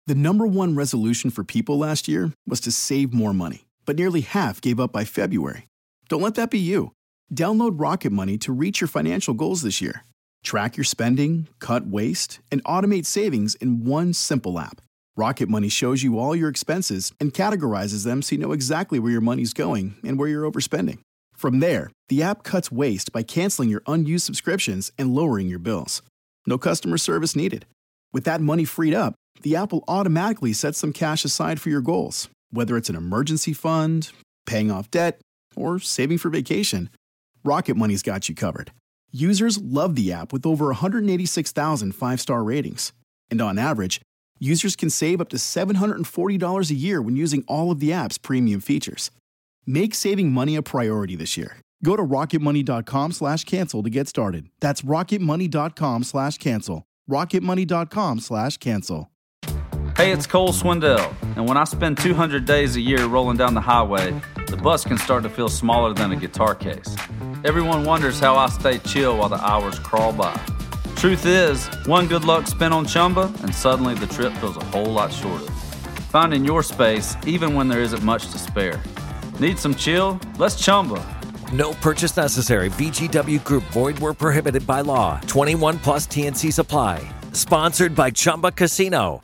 The number one resolution for people last year was to save more money, but nearly half gave up by February. Don't let that be you. Download Rocket Money to reach your financial goals this year. Track your spending, cut waste, and automate savings in one simple app. Rocket Money shows you all your expenses and categorizes them so you know exactly where your money's going and where you're overspending. From there, the app cuts waste by canceling your unused subscriptions and lowering your bills. No customer service needed. With that money freed up, the app will automatically set some cash aside for your goals, whether it's an emergency fund, paying off debt, or saving for vacation. Rocket Money's got you covered. Users love the app with over 186,000 five-star ratings. And on average, users can save up to $740 a year when using all of the app's premium features. Make saving money a priority this year. Go to rocketmoney.com/cancel to get started. That's rocketmoney.com/cancel. rocketmoney.com/cancel. Hey, it's Cole Swindell, and when I spend 200 days a year rolling down the highway, the bus can start to feel smaller than a guitar case. Everyone wonders how I stay chill while the hours crawl by. Truth is, one good luck spin on Chumba, and suddenly the trip feels a whole lot shorter. Finding your space, even when there isn't much to spare. Need some chill? Let's Chumba. No purchase necessary. VGW Group. Void where prohibited by law. 21 plus TNC Supply. Sponsored by Chumba Casino.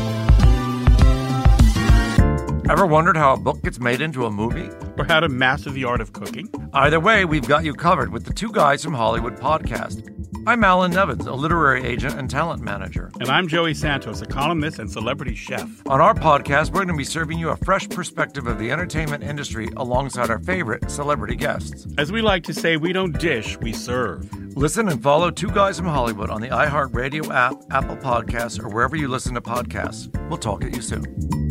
Ever wondered how a book gets made into a movie? Or how to master the art of cooking? Either way, we've got you covered with the Two Guys from Hollywood podcast. I'm Alan Nevins, a literary agent and talent manager. And I'm Joey Santos, a columnist and celebrity chef. On our podcast, we're going to be serving you a fresh perspective of the entertainment industry alongside our favorite celebrity guests. As we like to say, we don't dish, we serve. Listen and follow Two Guys from Hollywood on the iHeartRadio app, Apple Podcasts, or wherever you listen to podcasts. We'll talk at you soon.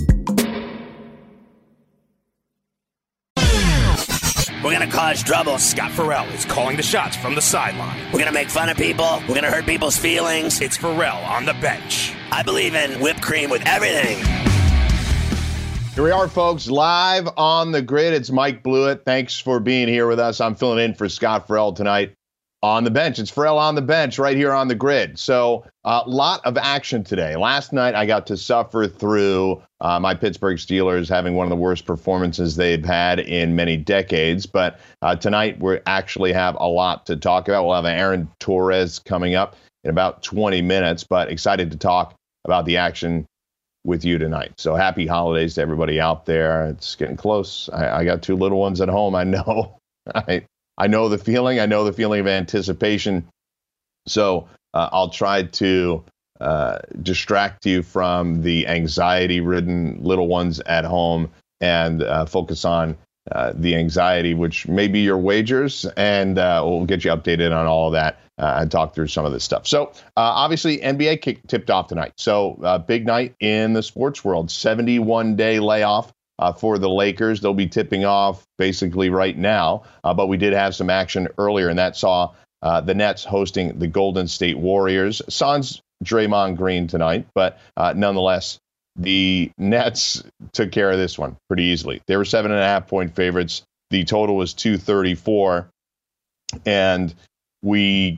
We're going to cause trouble. Scott Farrell is calling the shots from the sideline. We're going to make fun of people. We're going to hurt people's feelings. It's Farrell on the bench. I believe in whipped cream with everything. Here we are, folks, live on the grid. It's Mike Blewett. Thanks for being here with us. I'm filling in for Scott Farrell tonight on the bench. It's Farrell on the bench right here on the grid. So a lot of action today. Last night, I got to suffer through my Pittsburgh Steelers having one of the worst performances they've had in many decades. But tonight, we actually have a lot to talk about. We'll have Aaron Torres coming up in about 20 minutes, but excited to talk about the action with you tonight. So happy holidays to everybody out there. It's getting close. I got two little ones at home. I know. I know the feeling. I know the feeling of anticipation. So I'll try to distract you from the anxiety-ridden little ones at home and focus on the anxiety, which may be your wagers, and we'll get you updated on all of that and talk through some of this stuff. So obviously, NBA tipped off tonight. So big night in the sports world, 71-day layoff. For the Lakers. They'll be tipping off basically right now, but we did have some action earlier, and that saw the Nets hosting the Golden State Warriors. Sans Draymond Green tonight, but nonetheless, the Nets took care of this one pretty easily. They were 7.5-point favorites. The total was 234, and the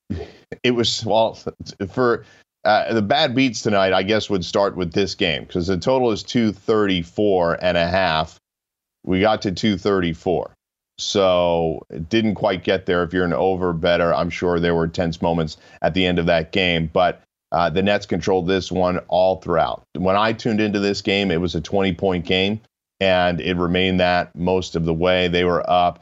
bad beats tonight, I guess, would start with this game because the total is 234.5. We got to 234. So it didn't quite get there. If you're an over better, I'm sure there were tense moments at the end of that game. But the Nets controlled this one all throughout. When I tuned into this game, it was a 20-point game, and it remained that most of the way. They were up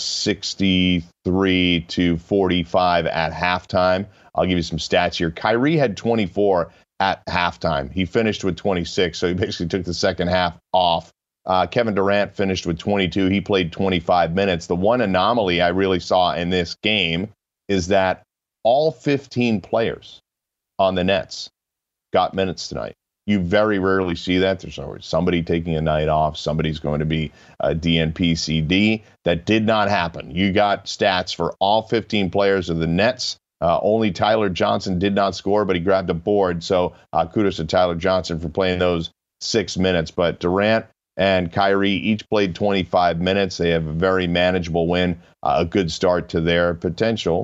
63-45 at halftime. I'll give you some stats here. Kyrie had 24 at halftime. He finished with 26, so he basically took the second half off. Kevin Durant finished with 22. He played 25 minutes. The one anomaly I really saw in this game is that all 15 players on the Nets got minutes tonight. You very rarely see that. There's always somebody taking a night off. Somebody's going to be a DNP-CD. That did not happen. You got stats for all 15 players of the Nets. Only Tyler Johnson did not score, but he grabbed a board. So kudos to Tyler Johnson for playing those 6 minutes. But Durant and Kyrie each played 25 minutes. They have a very manageable win, a good start to their potential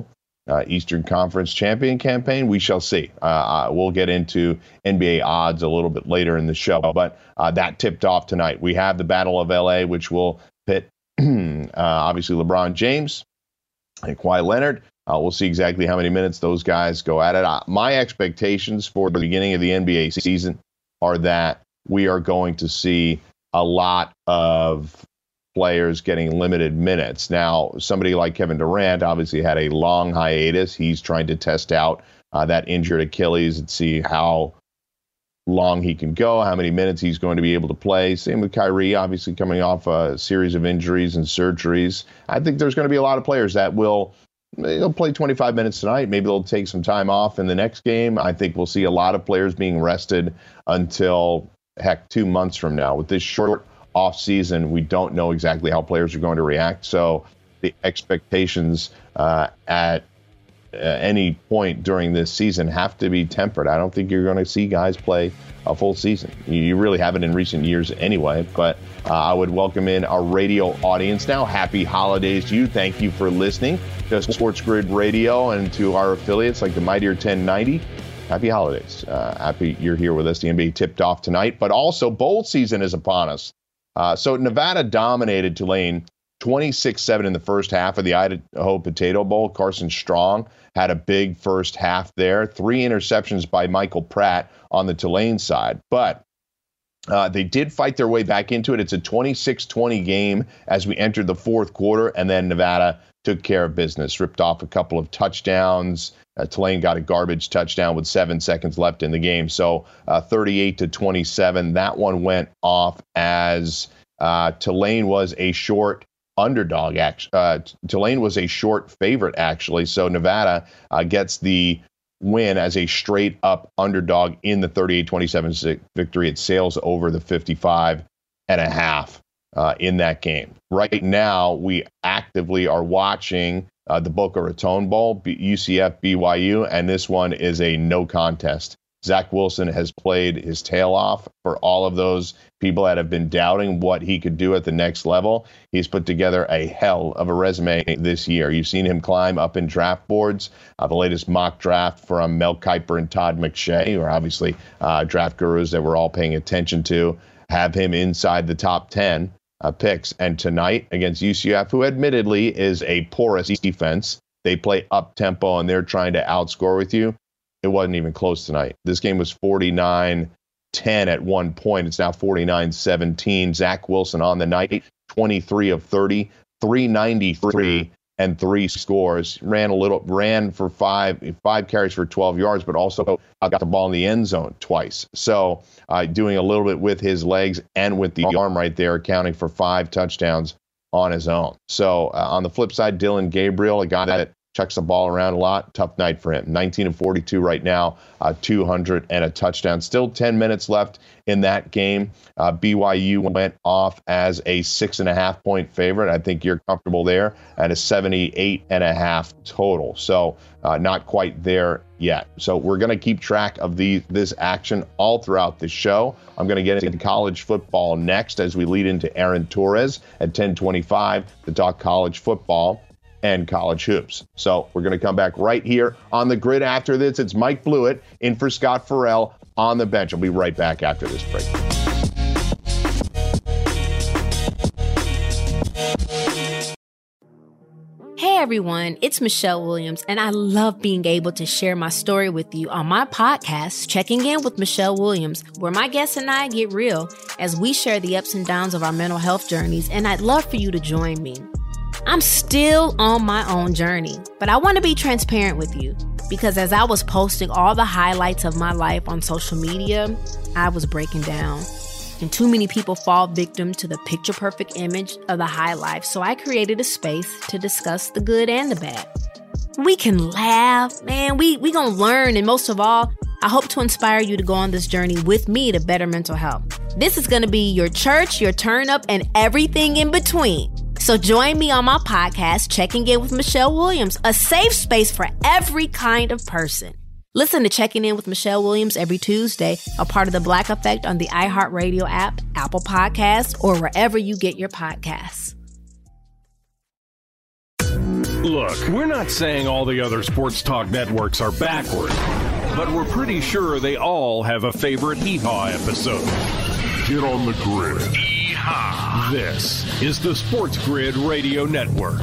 Eastern Conference champion campaign? We shall see. We'll get into NBA odds a little bit later in the show, but that tipped off tonight. We have the Battle of LA, which will pit obviously LeBron James and Kawhi Leonard. We'll see exactly how many minutes those guys go at it. My expectations for the beginning of the NBA season are that we are going to see a lot of players getting limited minutes. Now, somebody like Kevin Durant obviously had a long hiatus. He's trying to test out that injured Achilles and see how long he can go, how many minutes he's going to be able to play. Same with Kyrie, obviously coming off a series of injuries and surgeries. I think there's going to be a lot of players that they'll play 25 minutes tonight. Maybe they'll take some time off in the next game. I think we'll see a lot of players being rested until, 2 months from now. With this short off season, we don't know exactly how players are going to react. So the expectations at any point during this season have to be tempered. I don't think you're going to see guys play a full season. You really haven't in recent years anyway, but I would welcome in our radio audience now. Happy holidays to you. Thank you for listening to Sports Grid Radio and to our affiliates like the Mightier 1090. Happy holidays. Happy you're here with us. The NBA tipped off tonight, but also bowl season is upon us. So Nevada dominated Tulane 26-7 in the first half of the Idaho Potato Bowl. Carson Strong had a big first half there. 3 interceptions by Michael Pratt on the Tulane side. But they did fight their way back into it. It's a 26-20 game as we entered the fourth quarter, and then Nevada took care of business, ripped off a couple of touchdowns. Tulane got a garbage touchdown with 7 seconds left in the game. So 38-27, that one went off as Tulane was a short underdog. Tulane was a short favorite, actually. So Nevada gets the win as a straight up underdog in the 38-27 victory. It sails over the 55.5 in that game. Right now, we actively are watching the Boca Raton Bowl, UCF BYU, and this one is a no contest. Zach Wilson has played his tail off for all of those people that have been doubting what he could do at the next level. He's put together a hell of a resume this year. You've seen him climb up in draft boards. The latest mock draft from Mel Kiper and Todd McShay, who are obviously draft gurus that we're all paying attention to, have him inside the top 10 picks. And tonight against UCF, who admittedly is a porous defense, they play up-tempo and they're trying to outscore with you. It wasn't even close tonight. This game was 49-10 at one point. It's now 49-17. Zach Wilson on the night, 23 of 30, 393 and 3 scores. Ran for five carries for 12 yards, but also got the ball in the end zone twice. So doing a little bit with his legs and with the arm right there, accounting for 5 touchdowns on his own. So on the flip side, Dylan Gabriel, a guy that chucks the ball around a lot. Tough night for him. 19 of 42 right now, 200 and a touchdown. Still 10 minutes left in that game. BYU went off as a 6.5-point favorite. I think you're comfortable there at a 78.5 total. So not quite there yet. So we're going to keep track of this action all throughout the show. I'm going to get into college football next as we lead into Aaron Torres at 10:25 to talk college football and college hoops. So we're going to come back right here on the grid after this. It's Mike Blewett in for Scott Farrell on the bench. I'll be right back after this break. Hey everyone, it's Michelle Williams, and I love being able to share my story with you on my podcast, Checking In with Michelle Williams, where my guests and I get real as we share the ups and downs of our mental health journeys, and I'd love for you to join me. I'm still on my own journey, but I want to be transparent with you because as I was posting all the highlights of my life on social media, I was breaking down. And too many people fall victim to the picture-perfect image of the high life, so I created a space to discuss the good and the bad. We can laugh, man, we gonna learn, and most of all, I hope to inspire you to go on this journey with me to better mental health. This is gonna be your church, your turn-up, and everything in between. So join me on my podcast, Checking In with Michelle Williams, a safe space for every kind of person. Listen to Checking In with Michelle Williams every Tuesday, a part of the Black Effect on the iHeartRadio app, Apple Podcasts, or wherever you get your podcasts. Look, we're not saying all the other sports talk networks are backward, but we're pretty sure they all have a favorite Hee-Haw episode. Get on the grid. Hee-Haw. This is the Sports Grid Radio Network.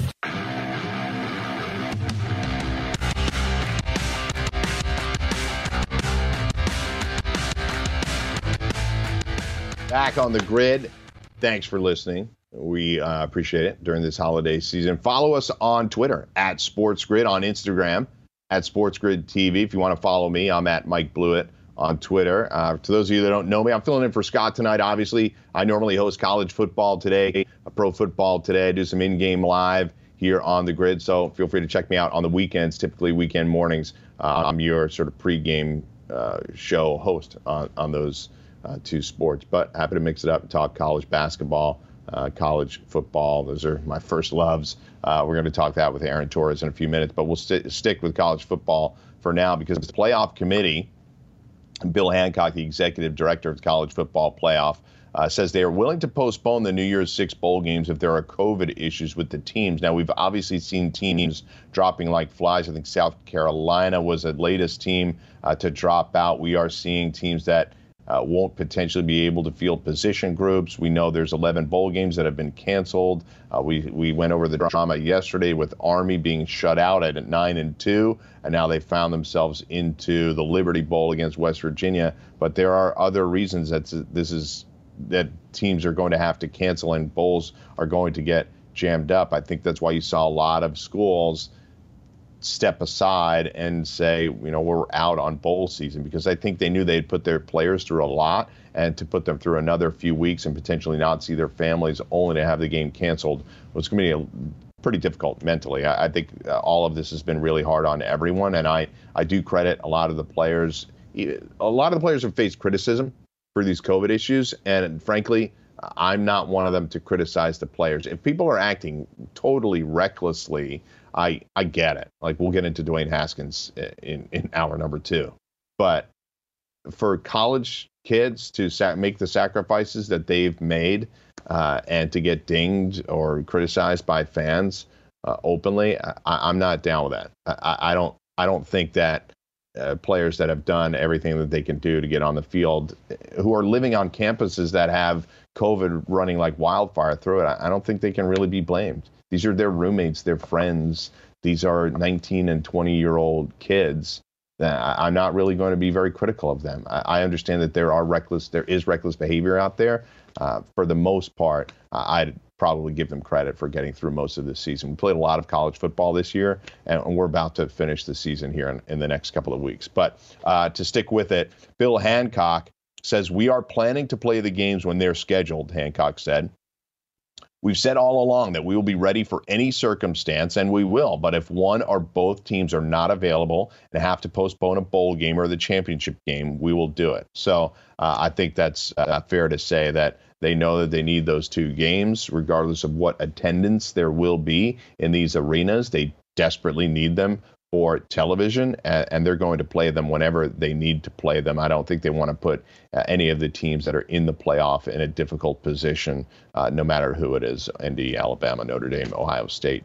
Back on the grid. Thanks for listening. We appreciate it during this holiday season. Follow us on Twitter at SportsGrid, on Instagram at SportsGridTV. If you want to follow me, I'm at Mike Blewett on Twitter. To those of you that don't know me, I'm filling in for Scott tonight. Obviously, I normally host college football today, pro football today. I do some in-game live here on the grid, so feel free to check me out on the weekends, typically weekend mornings. I'm your sort of pregame show host on those two sports, but happy to mix it up and talk college basketball, college football. Those are my first loves. We're going to talk that with Aaron Torres in a few minutes, but we'll stick with college football for now because the playoff committee, Bill Hancock, the executive director of the college football playoff, says they are willing to postpone the New Year's Six bowl games if there are COVID issues with the teams. Now, we've obviously seen teams dropping like flies. I think South Carolina was the latest team to drop out. We are seeing teams that won't potentially be able to field position groups. We know there's 11 bowl games that have been canceled. We went over the drama yesterday with Army being shut out at 9-2, and now they found themselves into the Liberty Bowl against West Virginia. But there are other reasons that teams are going to have to cancel and bowls are going to get jammed up. I think that's why you saw a lot of schools step aside and say, we're out on bowl season, because I think they knew they'd put their players through a lot, and to put them through another few weeks and potentially not see their families only to have the game canceled was going to be pretty difficult mentally. I think all of this has been really hard on everyone, and I do credit a lot of the players. A lot of the players have faced criticism for these COVID issues, and frankly, I'm not one of them to criticize the players. If people are acting totally recklessly, I get it. Like, we'll get into Dwayne Haskins in hour number 2. But for college kids to make the sacrifices that they've made and to get dinged or criticized by fans openly, I'm not down with that. I don't think that players that have done everything that they can do to get on the field, who are living on campuses that have COVID running like wildfire through it, I don't think they can really be blamed. These are their roommates, their friends. These are 19 and 20-year-old kids. I'm not really going to be very critical of them. I understand that there is reckless behavior out there. For the most part, I'd probably give them credit for getting through most of the season. We played a lot of college football this year, and we're about to finish the season here in the next couple of weeks. But to stick with it, Bill Hancock says, we are planning to play the games when they're scheduled, Hancock said. We've said all along that we will be ready for any circumstance, and we will. But if one or both teams are not available and have to postpone a bowl game or the championship game, we will do it. So I think that's fair to say that they know that they need those two games, regardless of what attendance there will be in these arenas. They desperately need them for television, and they're going to play them whenever they need to play them. I don't think they want to put any of the teams that are in the playoff in a difficult position, no matter who it is: Indy, Alabama, Notre Dame, Ohio State,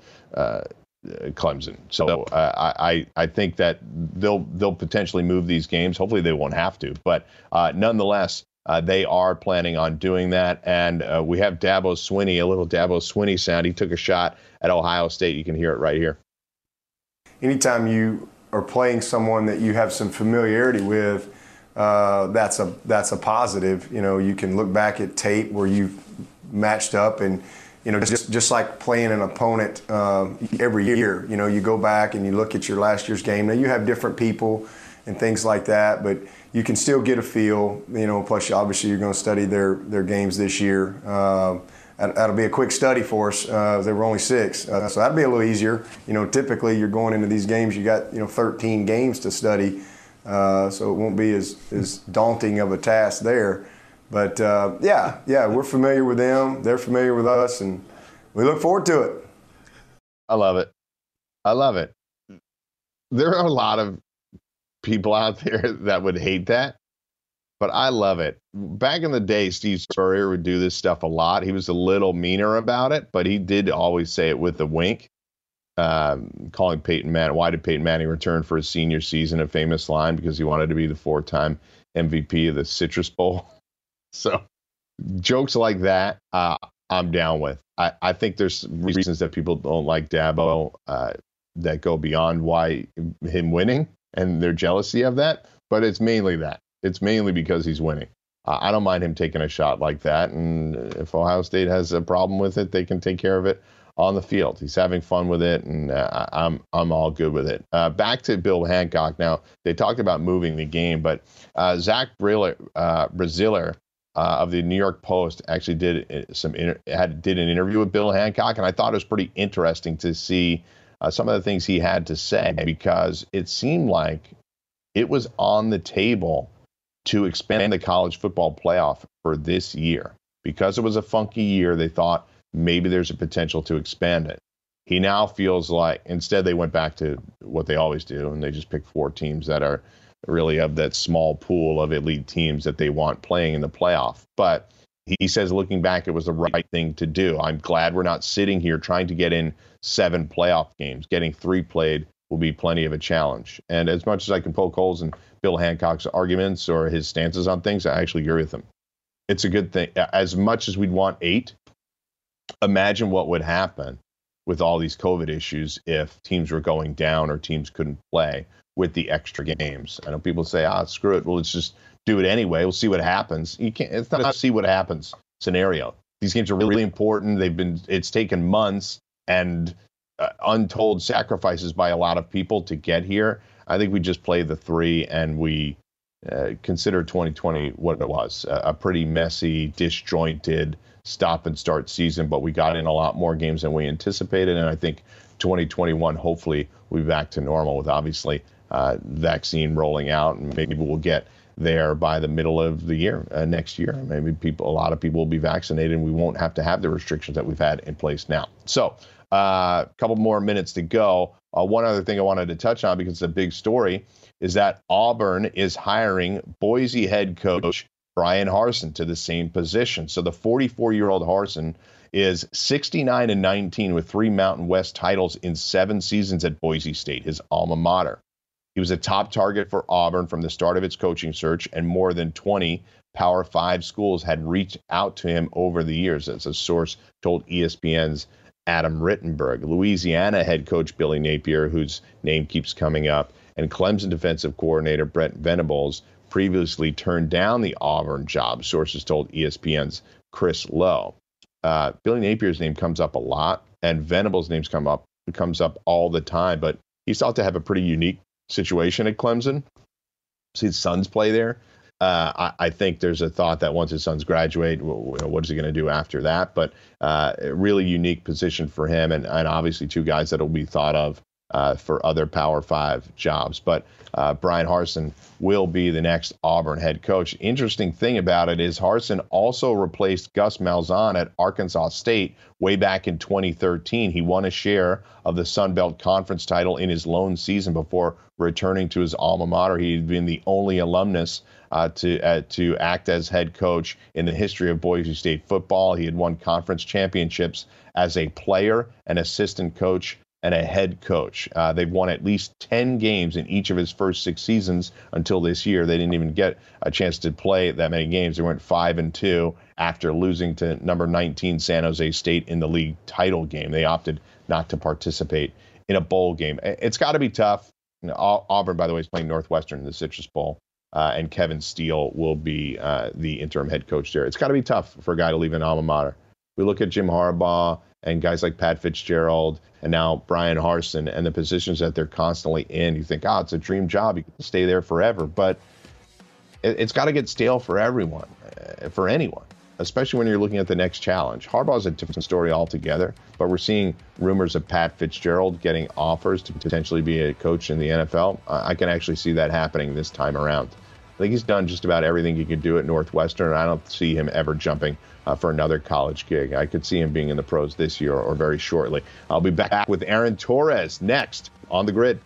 Clemson. So I think that they'll potentially move these games. Hopefully they won't have to, but nonetheless, they are planning on doing that. And we have Dabo Swinney, a little Dabo Swinney sound. He took a shot at Ohio State. You can hear it right here. Anytime you are playing someone that you have some familiarity with, that's a positive. You can look back at tape where you've matched up, and just like playing an opponent every year. You go back and you look at your last year's game. Now you have different people and things like that, but you can still get a feel. Plus obviously you're going to study their games this year. That'll be a quick study for us. There were only 6, so that'd be a little easier. Typically you're going into these games, you got 13 games to study, so it won't be as daunting of a task there. But yeah, we're familiar with them. They're familiar with us, and we look forward to it. I love it. There are a lot of people out there that would hate that, but I love it. Back in the day, Steve Spurrier would do this stuff a lot. He was a little meaner about it, but he did always say it with a wink. calling Peyton Manning, why did Peyton Manning return for his senior season? A famous line, because he wanted to be the 4-time MVP of the Citrus Bowl. So jokes like that, I'm down with. I think there's reasons that people don't like Dabo that go beyond why him winning and their jealousy of that, but it's mainly that. It's mainly because he's winning. I don't mind him taking a shot like that, and if Ohio State has a problem with it, they can take care of it on the field. He's having fun with it, and I'm all good with it. Back to Bill Hancock. Now, they talked about moving the game, but Zach Braziller of the New York Post actually did an interview with Bill Hancock, and I thought it was pretty interesting to see some of the things he had to say, because it seemed like it was on the table to expand the college football playoff for this year. Because it was a funky year, they thought maybe there's a potential to expand it. He now feels like instead they went back to what they always do, and they just picked 4 teams that are really of that small pool of elite teams that they want playing in the playoff. But he says, looking back, it was the right thing to do. I'm glad we're not sitting here trying to get in 7 playoff games. Getting 3 played will be plenty of a challenge. And as much as I can poke holes in Bill Hancock's arguments or his stances on things, I actually agree with him. It's a good thing. As much as we'd want 8, imagine what would happen with all these COVID issues if teams were going down or teams couldn't play with the extra games. I know people say, screw it. Well, let's just do it anyway. We'll see what happens. You can't. It's not a see what happens scenario. These games are really important. It's taken months and untold sacrifices by a lot of people to get here. I think we just play the 3 and we consider 2020 what it was, a pretty messy, disjointed stop and start season, but we got in a lot more games than we anticipated. And I think 2021, hopefully we'll be back to normal with obviously vaccine rolling out, and maybe we'll get there by the middle of the year, next year. Maybe a lot of people will be vaccinated and we won't have to have the restrictions that we've had in place now. So a couple more minutes to go. One other thing I wanted to touch on, because it's a big story, is that Auburn is hiring Boise head coach Brian Harsin to the same position. So the 44-year-old Harsin is 69-19 with 3 Mountain West titles in 7 seasons at Boise State, his alma mater. He was a top target for Auburn from the start of its coaching search, and more than 20 Power 5 schools had reached out to him over the years, as a source told ESPN's Adam Rittenberg. Louisiana head coach Billy Napier, whose name keeps coming up, and Clemson defensive coordinator Brent Venables previously turned down the Auburn job, sources told ESPN's Chris Lowe. Billy Napier's name comes up a lot, and Venables' names comes up all the time, but he's thought to have a pretty unique situation at Clemson. His sons play there. I think there's a thought that once his sons graduate, what is he going to do after that? But a really unique position for him, and obviously 2 guys that will be thought of for other Power 5 jobs. But Brian Harsin will be the next Auburn head coach. Interesting thing about it is Harsin also replaced Gus Malzahn at Arkansas State way back in 2013. He won a share of the Sun Belt Conference title in his lone season before returning to his alma mater. He had been the only alumnus to act as head coach in the history of Boise State football. He had won conference championships as a player, an assistant coach, and a head coach. They've won at least 10 games in each of his first 6 seasons until this year. They didn't even get a chance to play that many games. They went 5-2 after losing to number 19 San Jose State in the league title game. They opted not to participate in a bowl game. It's got to be tough. Auburn, by the way, is playing Northwestern in the Citrus Bowl, and Kevin Steele will be the interim head coach there. It's got to be tough for a guy to leave an alma mater. We look at Jim Harbaugh and guys like Pat Fitzgerald and now Brian Harsin and the positions that they're constantly in. You think, it's a dream job. You can stay there forever. But it's got to get stale for everyone, for anyone, especially when you're looking at the next challenge. Harbaugh's a different story altogether, but we're seeing rumors of Pat Fitzgerald getting offers to potentially be a coach in the NFL. I can actually see that happening this time around. I think he's done just about everything he could do at Northwestern, and I don't see him ever jumping for another college gig. I could see him being in the pros this year or very shortly. I'll be back with Aaron Torres next on The Grid.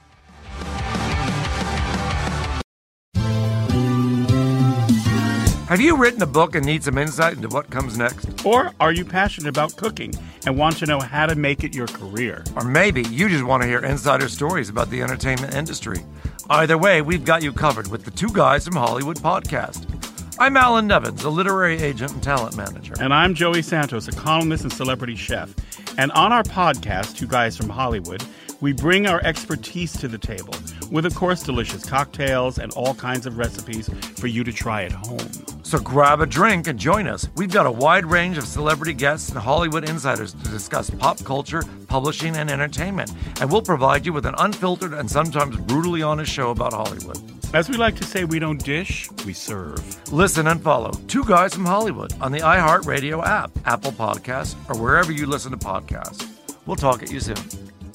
Have you written a book and need some insight into what comes next? Or are you passionate about cooking and want to know how to make it your career? Or maybe you just want to hear insider stories about the entertainment industry. Either way, we've got you covered with the Two Guys from Hollywood podcast. I'm Alan Nevins, a literary agent and talent manager. And I'm Joey Santos, a columnist and celebrity chef. And on our podcast, Two Guys from Hollywood, we bring our expertise to the table with, of course, delicious cocktails and all kinds of recipes for you to try at home. So grab a drink and join us. We've got a wide range of celebrity guests and Hollywood insiders to discuss pop culture, publishing, and entertainment. And we'll provide you with an unfiltered and sometimes brutally honest show about Hollywood. As we like to say, we don't dish, we serve. Listen and follow Two Guys from Hollywood on the iHeartRadio app, Apple Podcasts, or wherever you listen to podcasts. We'll talk at you soon.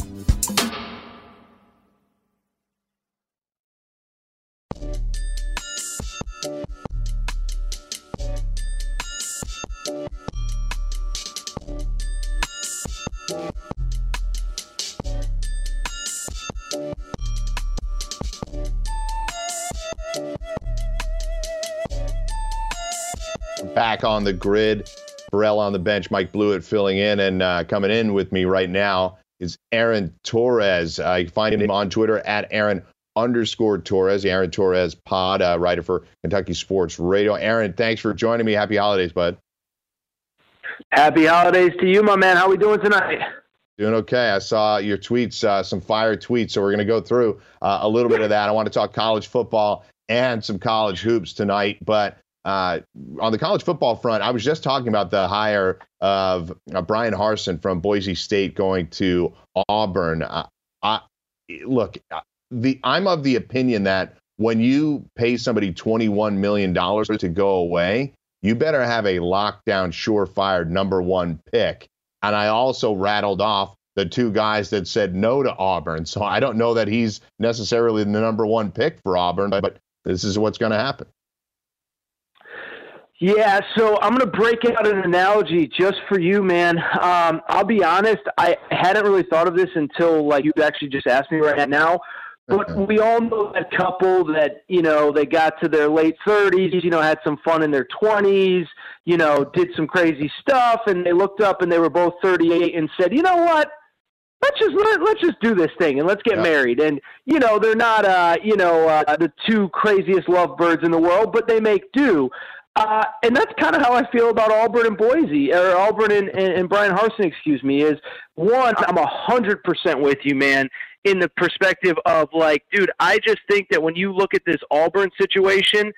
Back on the grid, Ferrall on the bench, Mike Blewett filling in, and coming in with me right now is Aaron Torres. You can find him on Twitter at Aaron_Torres, the Aaron Torres pod, writer for Kentucky Sports Radio. Aaron, thanks for joining me. Happy holidays, bud. Happy holidays to you, my man. How we doing tonight? Doing okay. I saw your tweets, some fire tweets, so we're going to go through a little bit of that. I want to talk college football and some college hoops tonight, but on the college football front, I was just talking about the hire of Brian Harsin from Boise State going to Auburn. I'm of the opinion that when you pay somebody $21 million to go away, you better have a lockdown, surefire number one pick. And I also rattled off the two guys that said no to Auburn. So I don't know that he's necessarily the number one pick for Auburn, but this is what's going to happen. Yeah, so I'm going to break out an analogy just for you, man. I'll be honest, I hadn't really thought of this until you actually just asked me right now. But we all know that couple that, they got to their late 30s, had some fun in their 20s, did some crazy stuff, and they looked up and they were both 38 and said, you know what? Let's just do this thing and let's get married. And, they're not, the two craziest lovebirds in the world, but they make do. And that's kind of how I feel about Auburn and Boise, or Auburn and Brian Harsin, is one, I'm 100% with you, man, in the perspective of dude, I just think that when you look at this Auburn situation,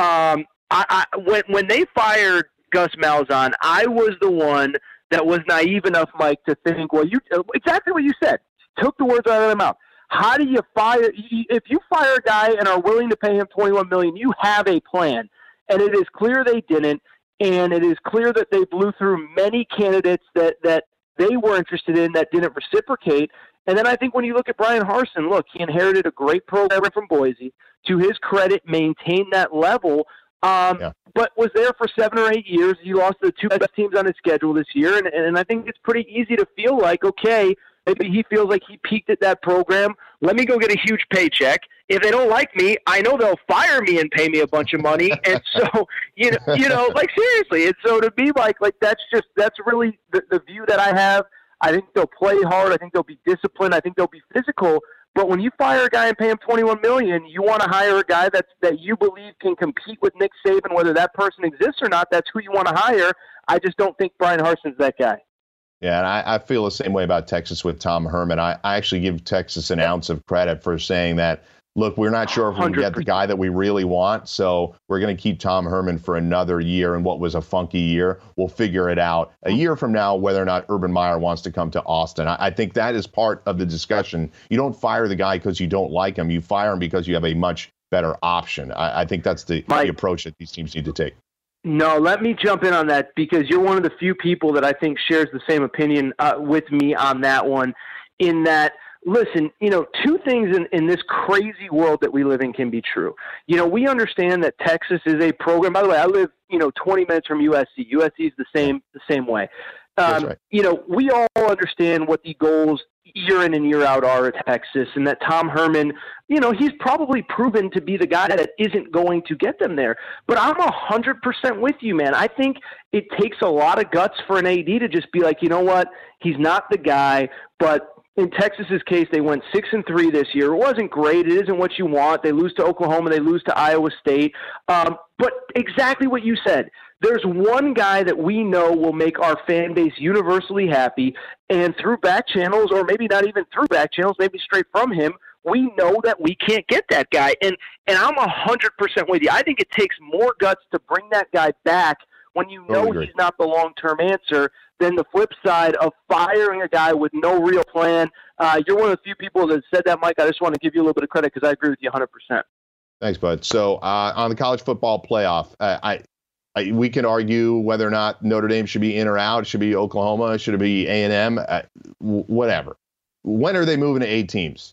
when they fired Gus Malzahn, I was the one that was naive enough, Mike, to think, well, exactly what you said, took the words out of their mouth. How do you fire? If you fire a guy and are willing to pay him $21 million, you have a plan. And it is clear they didn't, and it is clear that they blew through many candidates that they were interested in that didn't reciprocate. And then I think when you look at Brian Harsin, look, he inherited a great program from Boise. To his credit, maintained that level, but was there for 7 or 8 years. He lost the two best teams on his schedule this year, and I think it's pretty easy to feel like, okay, maybe he feels like he peaked at that program. Let me go get a huge paycheck. If they don't like me, I know they'll fire me and pay me a bunch of money. And so, seriously. And so to be that's really the view that I have. I think they'll play hard. I think they'll be disciplined. I think they'll be physical. But when you fire a guy and pay him $21 million, you want to hire a guy that you believe can compete with Nick Saban, whether that person exists or not. That's who you want to hire. I just don't think Brian Harsin's that guy. Yeah, and I feel the same way about Texas with Tom Herman. I actually give Texas an ounce of credit for saying that, look, we're not sure if we can get the guy that we really want, so we're going to keep Tom Herman for another year in what was a funky year. We'll figure it out a year from now whether or not Urban Meyer wants to come to Austin. I think that is part of the discussion. You don't fire the guy because you don't like him. You fire him because you have a much better option. I think that's the approach that these teams need to take. No, let me jump in on that because you're one of the few people that I think shares the same opinion with me on that one, in that, listen, two things in this crazy world that we live in can be true. We understand that Texas is a program. By the way, I live, 20 minutes from USC. USC is the same way. That's right. We all understand what the goals year in and year out are at Texas, and that Tom Herman, he's probably proven to be the guy that isn't going to get them there. But I'm 100% with you, man. I think it takes a lot of guts for an AD to just be like, you know what, he's not the guy. But in Texas's case, they went 6-3 this year. It wasn't great. It isn't what you want. They lose to Oklahoma. They lose to Iowa State. But exactly what you said. There's one guy that we know will make our fan base universally happy, and through back channels, or maybe not even through back channels, maybe straight from him, we know that we can't get that guy. And I'm 100% with you. I think it takes more guts to bring that guy back when you know he's not the long-term answer than the flip side of firing a guy with no real plan. You're one of the few people that said that, Mike. I just want to give you a little bit of credit because I agree with you 100%. Thanks, bud. So on the college football playoff, we can argue whether or not Notre Dame should be in or out. It should be Oklahoma. Should it be A&M? Whatever. When are they moving to 8 teams?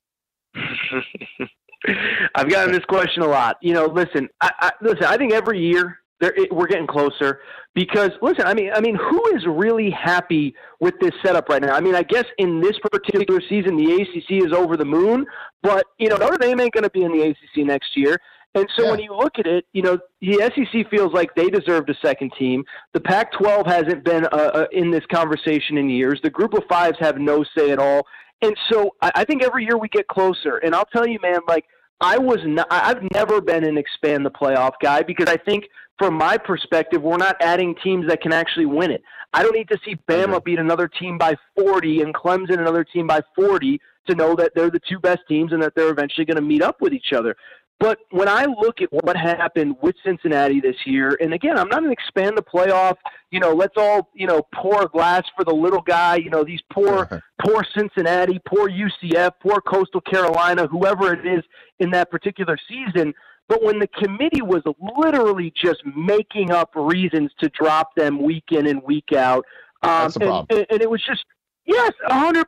I've gotten this question a lot. Listen, I think every year we're getting closer because, listen, I mean, who is really happy with this setup right now? I mean, I guess in this particular season, the ACC is over the moon, but, Notre Dame ain't going to be in the ACC next year. And so when you look at it, the SEC feels like they deserved a second team. The Pac-12 hasn't been in this conversation in years. The Group of Fives have no say at all. And so I think every year we get closer. And I'll tell you, man, like I've never been an expand the playoff guy because I think from my perspective, we're not adding teams that can actually win it. I don't need to see Bama beat another team by 40 and Clemson another team by 40 to know that they're the two best teams and that they're eventually going to meet up with each other. But when I look at what happened with Cincinnati this year, and again, I'm not going to expand the playoff, let's all, pour a glass for the little guy, these poor Cincinnati, poor UCF, poor Coastal Carolina, whoever it is in that particular season. But when the committee was literally just making up reasons to drop them week in and week out, that's the problem. And it was just, yes, 100%,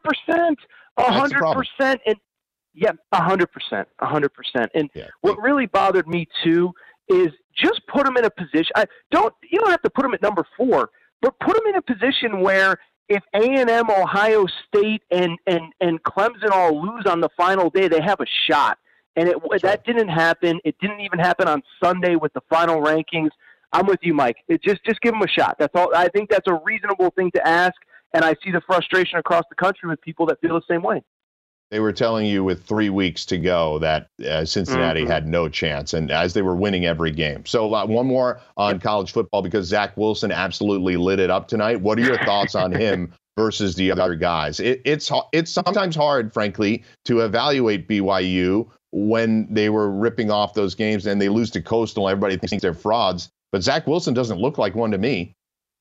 100%. And yeah, 100%, 100%. And what really bothered me too is just put them in a position. You don't have to put them at number 4, but put them in a position where if A&M, Ohio State, and Clemson all lose on the final day, they have a shot. And that didn't happen. It didn't even happen on Sunday with the final rankings. I'm with you, Mike. Just give them a shot. That's all. I think that's a reasonable thing to ask. And I see the frustration across the country with people that feel the same way. They were telling you with 3 weeks to go that Cincinnati had no chance, and as they were winning every game. So one more on college football because Zach Wilson absolutely lit it up tonight. What are your thoughts on him versus the other guys? It's sometimes hard, frankly, to evaluate BYU when they were ripping off those games and they lose to Coastal. Everybody thinks they're frauds, but Zach Wilson doesn't look like one to me.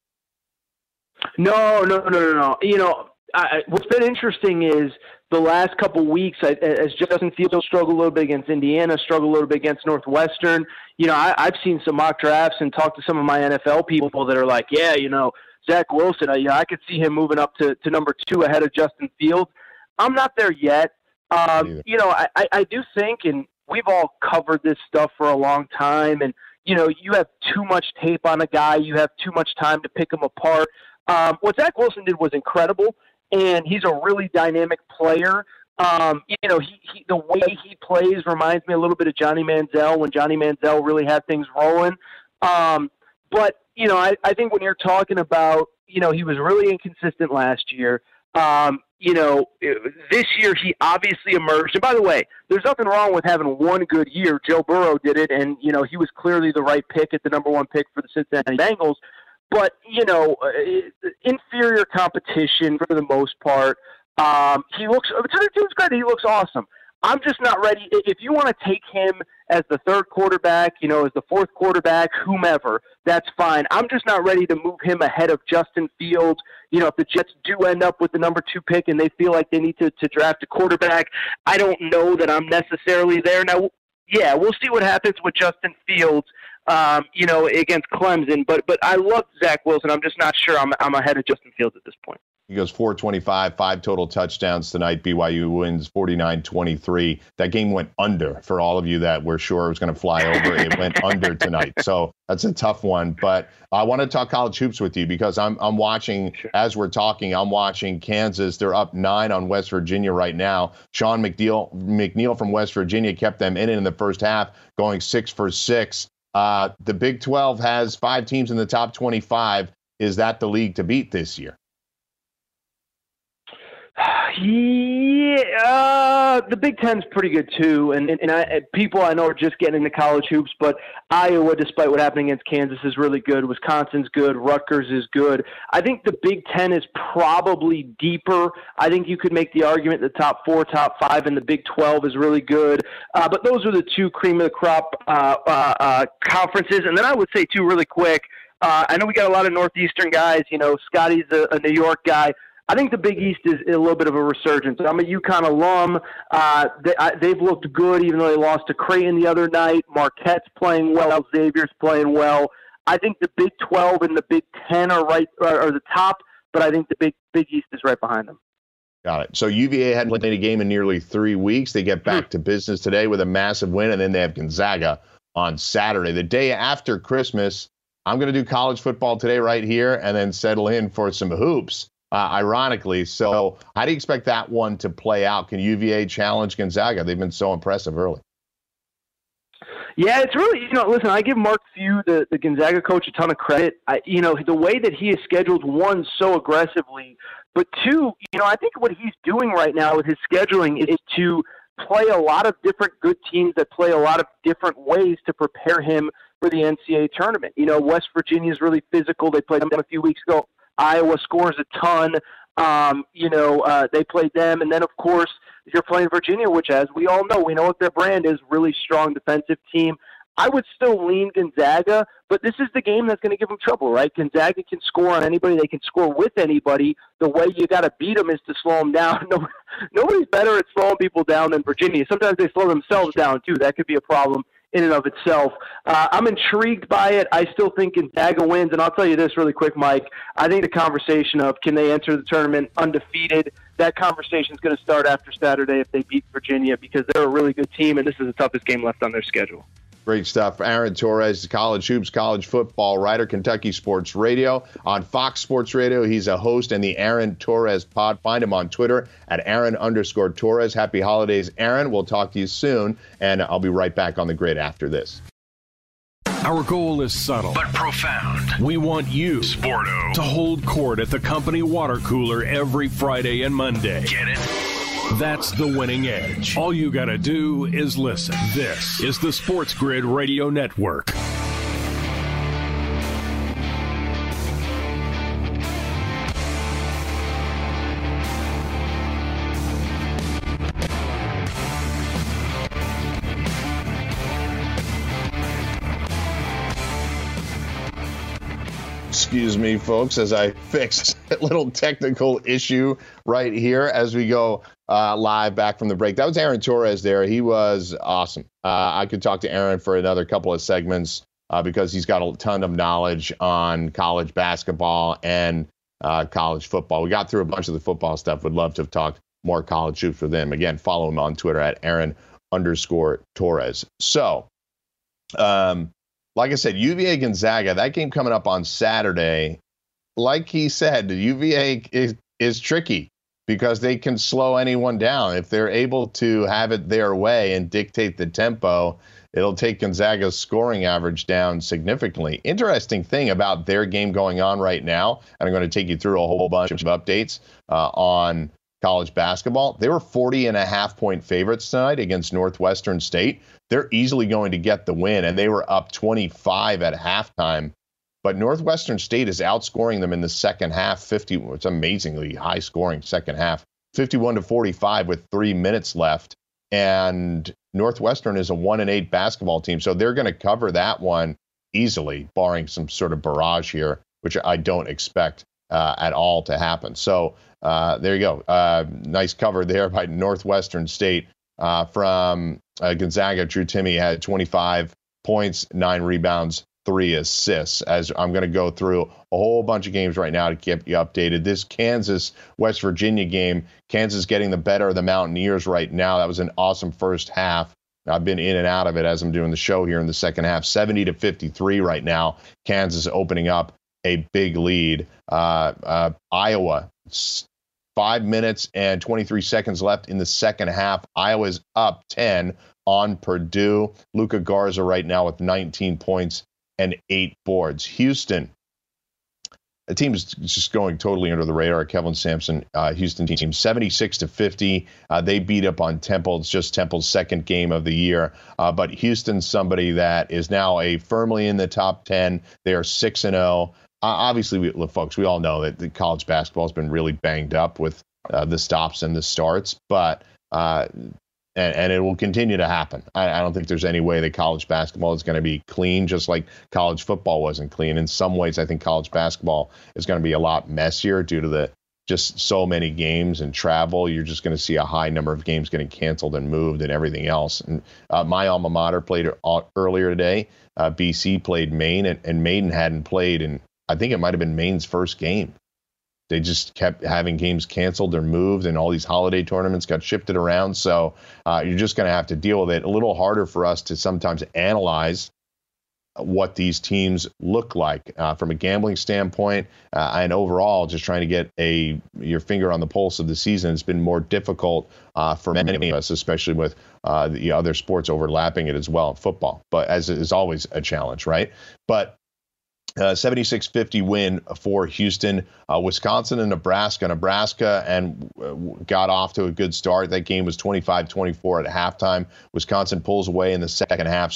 No. What's been interesting is the last couple weeks, as Justin Fields struggled a little bit against Indiana, struggled a little bit against Northwestern. I've seen some mock drafts and talked to some of my NFL people that are like, Zach Wilson, I could see him moving up to number 2 ahead of Justin Fields. I'm not there yet. I do think, and we've all covered this stuff for a long time, and, you have too much tape on a guy. You have too much time to pick him apart. What Zach Wilson did was incredible. And he's a really dynamic player. The way he plays reminds me a little bit of Johnny Manziel when Johnny Manziel really had things rolling. But I think when you're talking about, he was really inconsistent last year. This year he obviously emerged. And by the way, there's nothing wrong with having one good year. Joe Burrow did it, and, he was clearly the right pick at the number 1 pick for the Cincinnati Bengals. But, inferior competition for the most part. He looks awesome. I'm just not ready. If you want to take him as the 3rd quarterback, as the 4th quarterback, whomever, that's fine. I'm just not ready to move him ahead of Justin Fields. If the Jets do end up with the number 2 pick and they feel like they need to draft a quarterback, I don't know that I'm necessarily there. Now, we'll see what happens with Justin Fields. Against Clemson, but I love Zach Wilson. I'm just not sure I'm ahead of Justin Fields at this point. He goes 425, 5 total touchdowns tonight. BYU wins 49-23. That game went under for all of you that were sure it was going to fly over. It went under tonight. So that's a tough one. But I want to talk college hoops with you because I'm watching, as we're talking, I'm watching Kansas. They're up 9 on West Virginia right now. Sean McNeil from West Virginia kept them in the first half, going 6 for 6. The Big 12 has 5 teams in the top 25. Is that the league to beat this year? Yeah, the Big Ten's pretty good too, and people I know are just getting into college hoops, but Iowa, despite what happened against Kansas, is really good. Wisconsin's good. Rutgers is good. I think the Big Ten is probably deeper. I think you could make the argument the top 4, top 5 in the Big 12 is really good, but those are the 2 cream of the crop conferences. And then I would say, too, really quick, I know we got a lot of Northeastern guys. You know, Scotty's a New York guy. I think the Big East is a little bit of a resurgence. I'm a UConn alum. They've looked good, even though they lost to Creighton the other night. Marquette's playing well. Xavier's playing well. I think the Big 12 and the Big 10 are the top, but I think the Big East is right behind them. Got it. So UVA hadn't played a game in nearly 3 weeks. They get back to business today with a massive win, and then they have Gonzaga on Saturday. The day after Christmas, I'm going to do college football today right here and then settle in for some hoops. Ironically. So how do you expect that one to play out? Can UVA challenge Gonzaga? They've been so impressive early. Yeah, it's really, listen, I give Mark Few, the Gonzaga coach, a ton of credit. The way that he has scheduled, 1, so aggressively, but 2, I think what he's doing right now with his scheduling is to play a lot of different good teams that play a lot of different ways to prepare him for the NCAA tournament. West Virginia is really physical. They played them a few weeks ago. Iowa scores a ton. They played them. And then, of course, you're playing Virginia, which, as we all know, we know what their brand is, really strong defensive team. I would still lean Gonzaga, but this is the game that's going to give them trouble, right? Gonzaga can score on anybody. They can score with anybody. The way you got to beat them is to slow them down. Nobody's better at slowing people down than Virginia. Sometimes they slow themselves down, too. That could be a problem in and of itself. I'm intrigued by it. I still think Gonzaga wins, and I'll tell you this really quick, Mike. I think the conversation of can they enter the tournament undefeated, that conversation is going to start after Saturday if they beat Virginia because they're a really good team, and this is the toughest game left on their schedule. Great stuff. Aaron Torres, college hoops, college football writer, Kentucky Sports Radio. On Fox Sports Radio, he's a host in the Aaron Torres pod. Find him on Twitter at Aaron_Torres. Happy holidays, Aaron. We'll talk to you soon, and I'll be right back on the grid after this. Our goal is subtle but profound. We want you, Sporto, to hold court at the company water cooler every Friday and Monday. Get it? That's the winning edge. All you gotta do is listen. This is the Sports Grid Radio Network. Excuse me, folks, as I fix a little technical issue right here as we go live back from the break. That was Aaron Torres there. He was awesome. I could talk to Aaron for another couple of segments because he's got a ton of knowledge on college basketball and college football. We got through a bunch of the football stuff. Would love to have talked more college hoops with him. Again, follow him on Twitter at Aaron_Torres. So, like I said, UVA Gonzaga, that game coming up on Saturday. Like he said, the UVA is tricky because they can slow anyone down. If they're able to have it their way and dictate the tempo, it'll take Gonzaga's scoring average down significantly. Interesting thing about their game going on right now, and I'm going to take you through a whole bunch of updates on college basketball. They were 40.5-point favorites tonight against Northwestern State. They're easily going to get the win, and they were up 25 at halftime. But Northwestern State is outscoring them in the second half. It's amazingly high scoring second half, 51-45 with 3 minutes left. And Northwestern is a 1-8 basketball team, so they're going to cover that one easily, barring some sort of barrage here, which I don't expect at all to happen. So there you go. Nice cover there by Northwestern State. From Gonzaga, Drew Timme had 25 points, 9 rebounds, 3 assists. As I'm going to go through a whole bunch of games right now to keep you updated. This Kansas-West Virginia game, Kansas getting the better of the Mountaineers right now. That was an awesome first half. I've been in and out of it as I'm doing the show here in the second half. 70-53 right now. Kansas opening up a big lead. Iowa, 5 minutes and 23 seconds left in the second half. Iowa's up 10 on Purdue. Luka Garza right now with 19 points and 8 boards. Houston, the team is just going totally under the radar. Kevin Sampson, Houston team, 76-50. They beat up on Temple. It's just Temple's second game of the year. But Houston's somebody that is now firmly in the top 10. They are 6-0. Obviously, folks, we all know that the college basketball has been really banged up with the stops and the starts, but and it will continue to happen. I don't think there's any way that college basketball is going to be clean, just like college football wasn't clean. In some ways, I think college basketball is going to be a lot messier due to the just so many games and travel. You're just going to see a high number of games getting canceled and moved and everything else. And my alma mater played earlier today. BC played Maine, and Maine hadn't played in, I think it might have been Maine's first game. They just kept having games canceled or moved, and all these holiday tournaments got shifted around. So you're just going to have to deal with it. A little harder for us to sometimes analyze what these teams look like from a gambling standpoint, and overall just trying to get your finger on the pulse of the season. It's been more difficult for many of us, especially with the other sports overlapping it as well, football. But as is always a challenge, right? But 76-50 win for Houston. Wisconsin and Nebraska. Nebraska got off to a good start. That game was 25-24 at halftime. Wisconsin pulls away in the second half,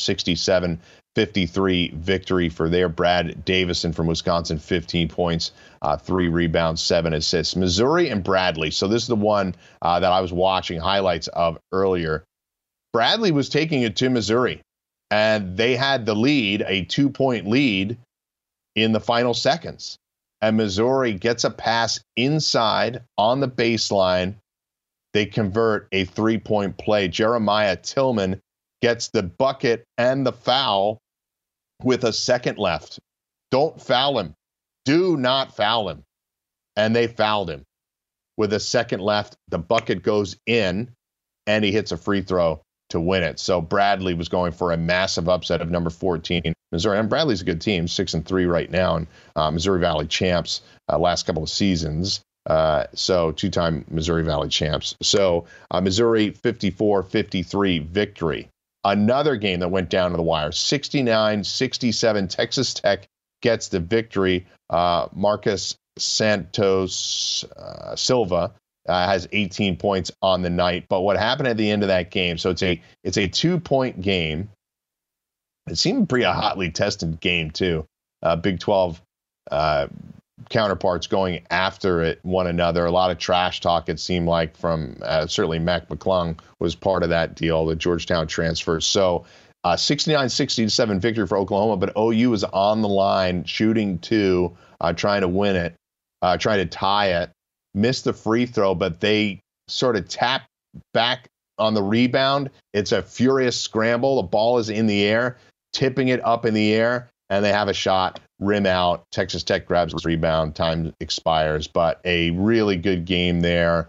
67-53 victory for their Brad Davison from Wisconsin, 15 points, 3 rebounds, 7 assists. Missouri and Bradley. So this is the one that I was watching highlights of earlier. Bradley was taking it to Missouri, and they had the lead, a 2-point lead, in the final seconds. And Missouri gets a pass inside on the baseline. They convert a 3-point play. Jeremiah Tillman gets the bucket and the foul with a second left. Don't foul him. Do not foul him. And they fouled him. With a second left, the bucket goes in, and he hits a free throw to win it. So Bradley was going for a massive upset of number 14, Missouri. And Bradley's a good team, 6-3 right now, and Missouri Valley champs last couple of seasons. So 2-time Missouri Valley champs. So Missouri 54-53 victory. Another game that went down to the wire, 69-67. Texas Tech gets the victory. Marcus Santos Silva has 18 points on the night. But what happened at the end of that game? So it's a 2-point game. It seemed pretty a hotly tested game too. Big 12 counterparts going after one another. A lot of trash talk, it seemed like, from certainly Mac McClung was part of that deal, the Georgetown transfer. So 69-67 victory for Oklahoma, but OU is on the line, shooting 2, trying to win it, trying to tie it. Missed the free throw, but they sort of tap back on the rebound. It's a furious scramble. The ball is in the air, tipping it up in the air, and they have a shot, rim out. Texas Tech grabs the rebound, time expires, but a really good game there.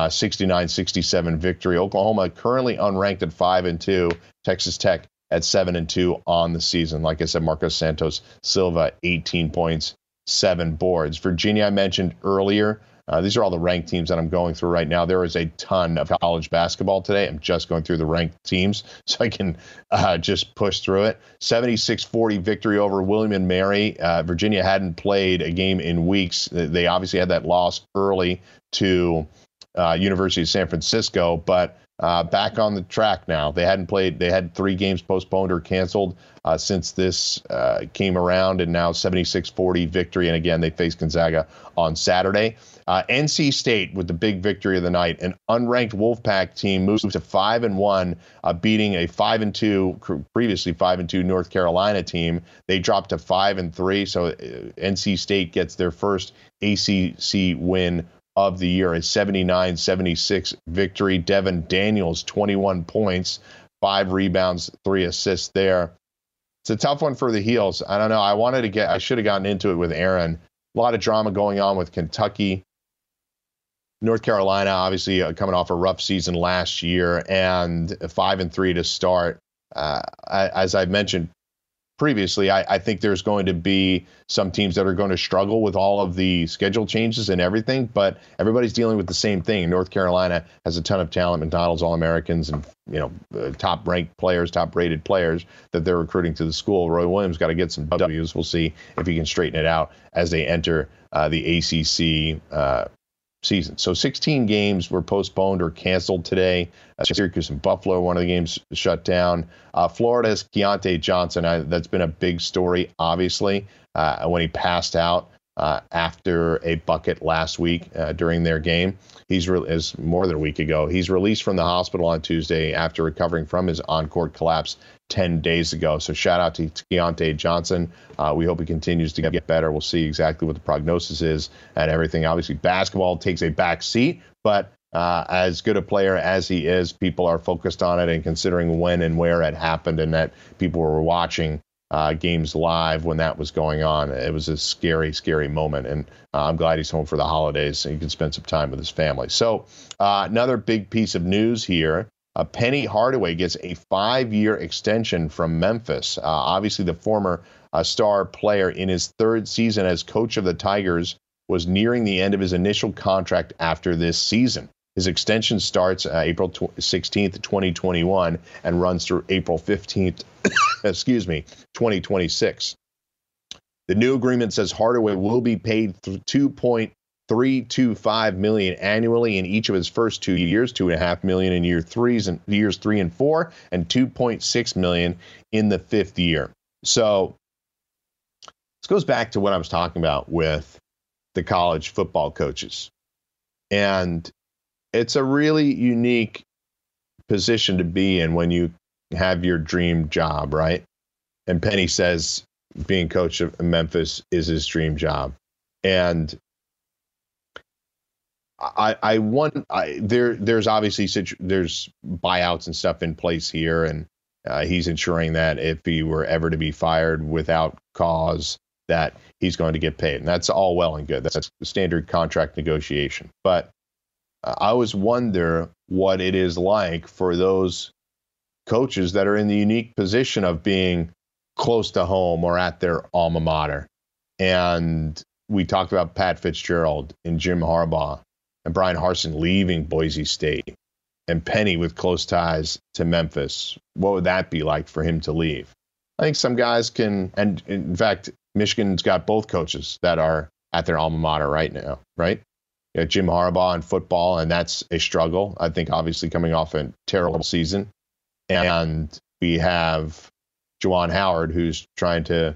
69-67 victory. Oklahoma currently unranked at 5-2. Texas Tech at 7-2 on the season. Like I said, Marcos Santos Silva, 18 points, 7 boards. Virginia, I mentioned earlier. These are all the ranked teams that I'm going through right now. There is a ton of college basketball today. I'm just going through the ranked teams so I can just push through it. 76-40 victory over William & Mary. Virginia hadn't played a game in weeks. They obviously had that loss early to University of San Francisco, but back on the track now. They hadn't played. They had 3 games postponed or canceled since this came around, and now 76-40 victory. And again, they face Gonzaga on Saturday. NC State with the big victory of the night. An unranked Wolfpack team moves to 5-1, beating a 5-2, previously 5-2 North Carolina team. They dropped to 5-3, so NC State gets their first ACC win of the year, a 79-76 victory. Devin Daniels, 21 points, 5 rebounds, 3 assists there. it's a tough one for the Heels. I don't know. I should have gotten into it with Aaron. A lot of drama going on with Kentucky. North Carolina, obviously coming off a rough season last year and 5-3 to start. As I've mentioned previously, I think there's going to be some teams that are going to struggle with all of the schedule changes and everything, but everybody's dealing with the same thing. North Carolina has a ton of talent, McDonald's All-Americans, and top-ranked players, top-rated players that they're recruiting to the school. Roy Williams got to get some W's. We'll see if he can straighten it out as they enter the ACC season. So 16 games were postponed or canceled today. Syracuse and Buffalo, one of the games shut down. Florida's Keontae Johnson, that's been a big story, obviously, when he passed out after a bucket last week during their game. Is more than a week ago. He's released from the hospital on Tuesday after recovering from his on-court collapse 10 days ago. So shout out to Keontae Johnson. We hope he continues to get better. We'll see exactly what the prognosis is and everything. Obviously, basketball takes a back seat, but as good a player as he is, people are focused on it and considering when and where it happened, and that people were watching games live when that was going on. It was a scary, scary moment, and I'm glad he's home for the holidays and he can spend some time with his family. So another big piece of news here. Penny Hardaway gets a 5-year extension from Memphis. Obviously, the former star player in his third season as coach of the Tigers was nearing the end of his initial contract after this season. His extension starts April 16th, 2021, and runs through April 15th, 2026. The new agreement says Hardaway will be paid $2.325 million annually in each of his first 2 years, $2.5 million in years 3 and 4, and $2.6 million in the 5th year. So this goes back to what I was talking about with the college football coaches. And it's a really unique position to be in when you have your dream job, right? And Penny says being coach of Memphis is his dream job. And there's obviously there's buyouts and stuff in place here, and he's ensuring that if he were ever to be fired without cause, that he's going to get paid. And that's all well and good. That's standard contract negotiation. But I always wonder what it is like for those coaches that are in the unique position of being close to home or at their alma mater. And we talked about Pat Fitzgerald and Jim Harbaugh and Brian Harsin leaving Boise State, and Penny with close ties to Memphis. What would that be like for him to leave? I think some guys can, and in fact, Michigan's got both coaches that are at their alma mater right now, right? You got Jim Harbaugh in football, and that's a struggle. I think obviously coming off a terrible season. And we have Juwan Howard, who's trying to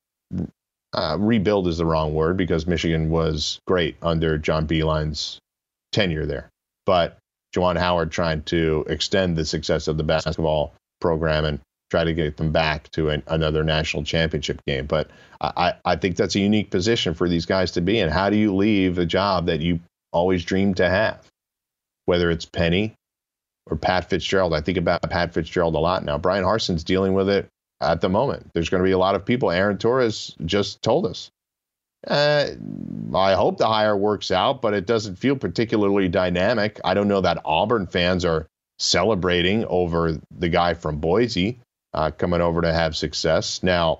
rebuild is the wrong word because Michigan was great under John Beilein's tenure there. But Juwan Howard trying to extend the success of the basketball program and try to get them back to another national championship game. But I think that's a unique position for these guys to be in. How do you leave a job that you always dreamed to have? Whether it's Penny or Pat Fitzgerald. I think about Pat Fitzgerald a lot now. Brian Harsin's dealing with it at the moment. There's going to be a lot of people. Aaron Torres just told us. I hope the hire works out, but it doesn't feel particularly dynamic. I don't know that Auburn fans are celebrating over the guy from Boise coming over to have success. Now,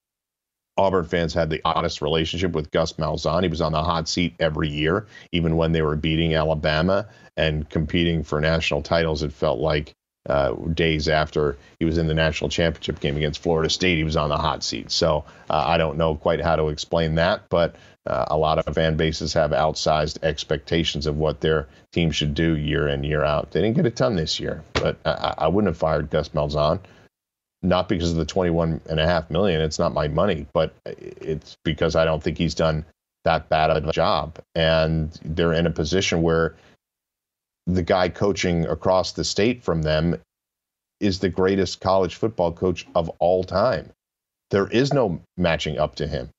Auburn fans had the honest relationship with Gus Malzahn. He was on the hot seat every year, even when they were beating Alabama and competing for national titles. It felt like days after he was in the national championship game against Florida State, he was on the hot seat. So I don't know quite how to explain that, but a lot of fan bases have outsized expectations of what their team should do year in, year out. They didn't get a ton this year, but I wouldn't have fired Gus Malzahn. Not because of the $21.5 million. It's not my money, but it's because I don't think he's done that bad of a job. And they're in a position where the guy coaching across the state from them is the greatest college football coach of all time. There is no matching up to him.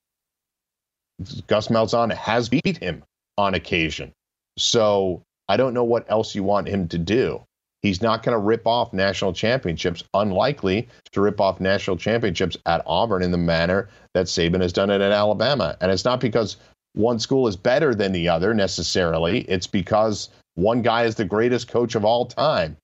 Gus Malzahn has beat him on occasion. So I don't know what else you want him to do. He's not going to rip off national championships, unlikely to rip off national championships at Auburn in the manner that Saban has done it at Alabama. And it's not because one school is better than the other necessarily. It's because one guy is the greatest coach of all time.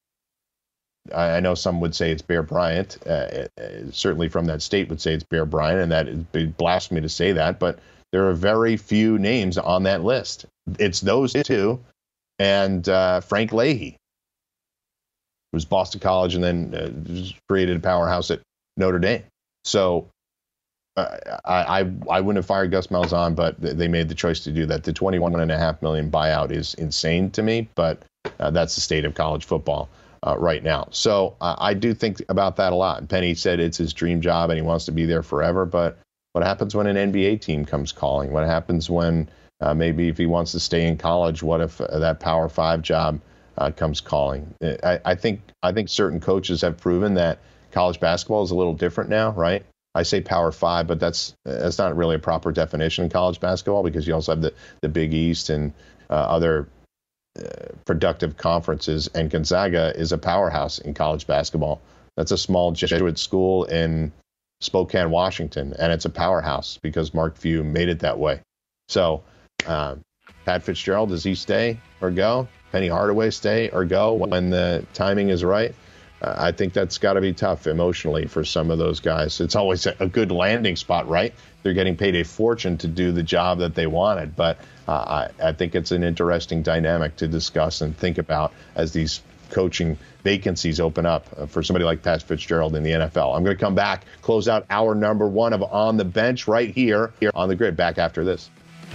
I know some would say it's Bear Bryant. Certainly from that state would say it's Bear Bryant, and that would be blasphemy to say that. But there are very few names on that list. It's those two and Frank Leahy, who was Boston College and then created a powerhouse at Notre Dame. So I wouldn't have fired Gus Malzahn, but they made the choice to do that. The $21.5 million buyout is insane to me, but that's the state of college football right now. So I do think about that a lot. Penny said it's his dream job and he wants to be there forever, but what happens when an NBA team comes calling? What happens when maybe if he wants to stay in college, what if that Power 5 job comes calling? I think certain coaches have proven that college basketball is a little different now, right? I say Power 5, but that's not really a proper definition in college basketball because you also have the Big East and other productive conferences, and Gonzaga is a powerhouse in college basketball. That's a small Jesuit school in Spokane, Washington, and it's a powerhouse because Mark Few made it that way. So Pat Fitzgerald, does he stay or go? Penny Hardaway stay or go when the timing is right? I think that's got to be tough emotionally for some of those guys. It's always a good landing spot, right? They're getting paid a fortune to do the job that they wanted. But I think it's an interesting dynamic to discuss and think about as these coaching vacancies open up for somebody like Pat Fitzgerald in the NFL. I'm going to come back, close out hour number 1 of On the Bench right here on the Grid. Back after this.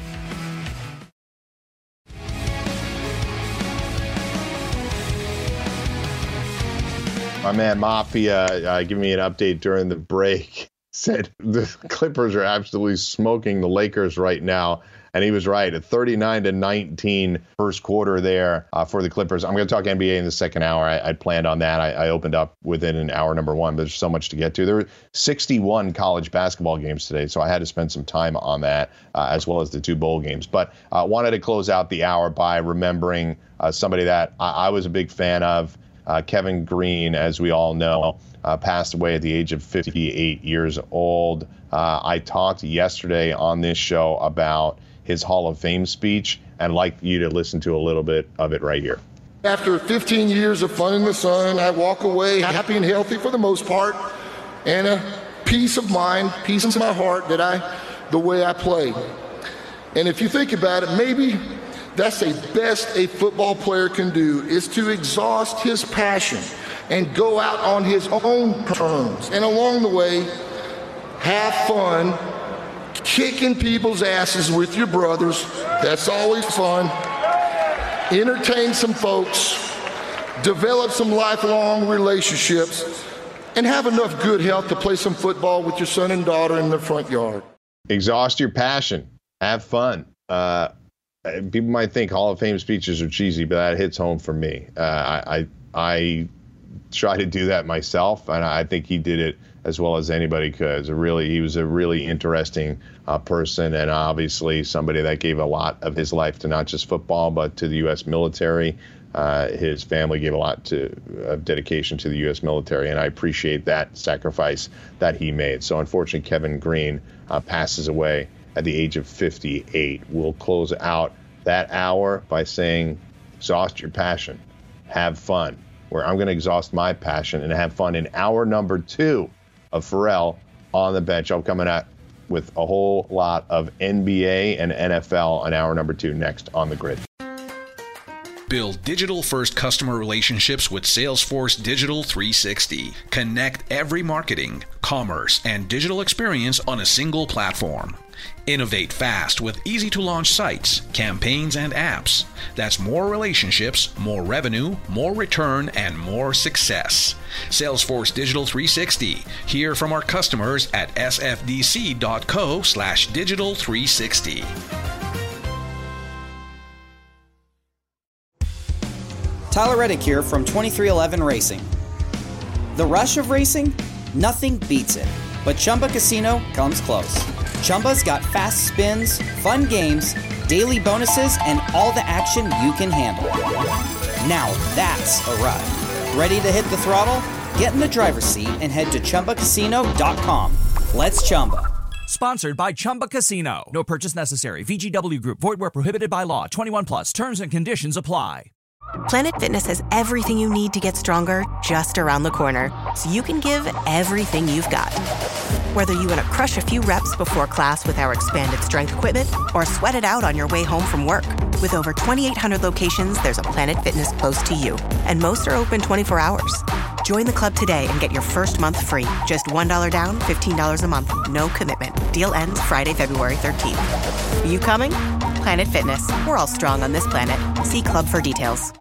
My man Mafia giving me an update during the break, said the Clippers are absolutely smoking the Lakers right now. And he was right. A 39-19 first quarter there for the Clippers. I'm going to talk NBA in the second hour. I planned on that. I opened up within an hour number 1, but there's so much to get to. There were 61 college basketball games today, so I had to spend some time on that, as well as the 2 bowl games. But wanted to close out the hour by remembering somebody that I was a big fan of. Kevin Green, as we all know, passed away at the age of 58 years old. I talked yesterday on this show about his Hall of Fame speech, and I'd like you to listen to a little bit of it right here. After 15 years of fun in the sun, I walk away happy and healthy for the most part, and a peace of mind, peace in my heart that the way I play. And if you think about it, maybe that's the best a football player can do, is to exhaust his passion and go out on his own terms. And along the way, have fun, kicking people's asses with your brothers. That's always fun. Entertain some folks, develop some lifelong relationships, and have enough good health to play some football with your son and daughter in the front yard. Exhaust your passion. Have fun. People might think Hall of Fame speeches are cheesy, but that hits home for me. I try to do that myself, and I think he did it as well as anybody could. He was a really interesting person, and obviously somebody that gave a lot of his life to not just football, but to the U.S. military. His family gave a lot of dedication to the U.S. military, and I appreciate that sacrifice that he made. So unfortunately, Kevin Green passes away at the age of 58. We'll close out that hour by saying, exhaust your passion, have fun, where I'm going to exhaust my passion and have fun in hour number 2 of Pharrell on the Bench. I'm coming out with a whole lot of NBA and NFL on hour number 2 next on the Grid. Build digital-first customer relationships with Salesforce Digital 360. Connect every marketing, commerce, and digital experience on a single platform. Innovate fast with easy-to-launch sites, campaigns, and apps. That's more relationships, more revenue, more return, and more success. Salesforce Digital 360. Hear from our customers at sfdc.co/digital360. Tyler Reddick here from 2311 Racing. The rush of racing? Nothing beats it. But Chumba Casino comes close. Chumba's got fast spins, fun games, daily bonuses, and all the action you can handle. Now that's a ride. Ready to hit the throttle? Get in the driver's seat and head to ChumbaCasino.com. Let's Chumba. Sponsored by Chumba Casino. No purchase necessary. VGW Group. Void where prohibited by law. 21 plus. Terms and conditions apply. Planet Fitness has everything you need to get stronger just around the corner, so you can give everything you've got. Whether you want to crush a few reps before class with our expanded strength equipment or sweat it out on your way home from work. With over 2,800 locations, there's a Planet Fitness close to you, and most are open 24 hours. Join the club today and get your first month free. Just $1 down, $15 a month. No commitment. Deal ends Friday, February 13th. Are you coming? Planet Fitness. We're all strong on this planet. See club for details.